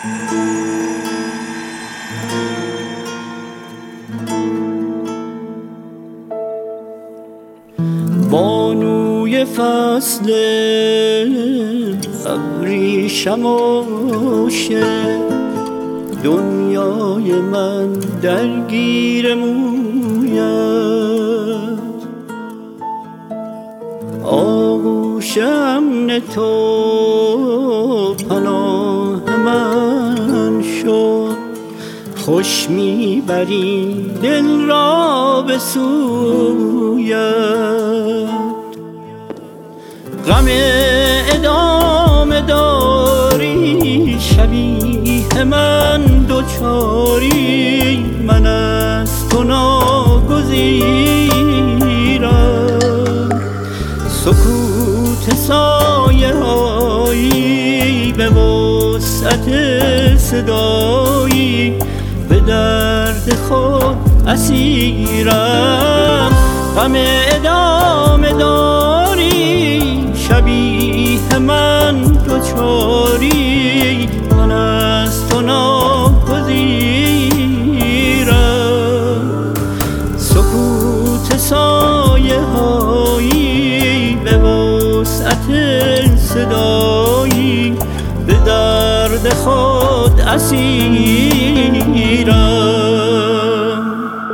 بانوی فصل ابریشم و دنیای من درگیر مویت، آغوش امن تو پناه من شد، خوش میبری دل را به سویت. غم ادامه داری شبیه من دوچاری، من از تو ناگزیرم. سکوت سایه هایی به وسعت صدایی، به درد خود اسیرم. غم ادامه داری شبیه من دوچاری، من از تو ناگزیرم. سکوت سایه هایی به وسعت صدایی، به درد خود اسیرم.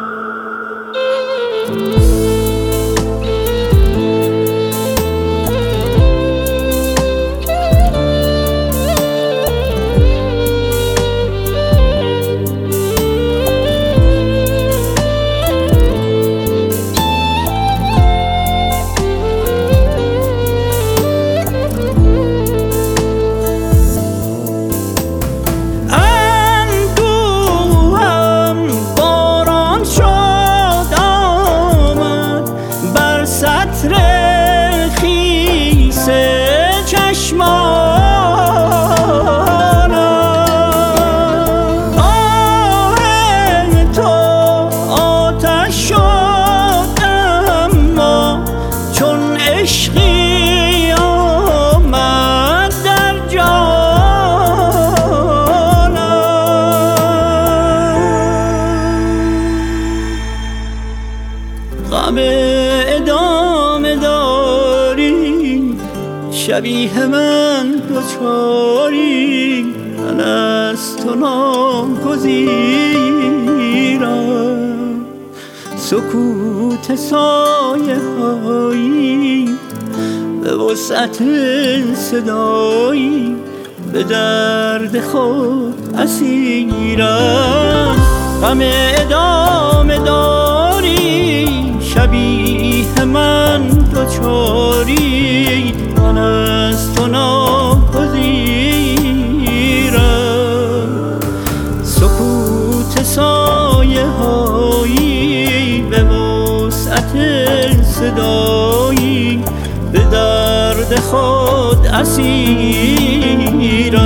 غم ادامه داری شبیه من دوچاری، من از تو ناگزیرم. سکوت سایه هایی به وسعت صدایی، به درد خود اسیرم. غم ادامه داری شبیه من دوچاری، من از تو ناگزیرم. سکوت سایه هایی به وسعت صدایی، به درد خود اسیرم.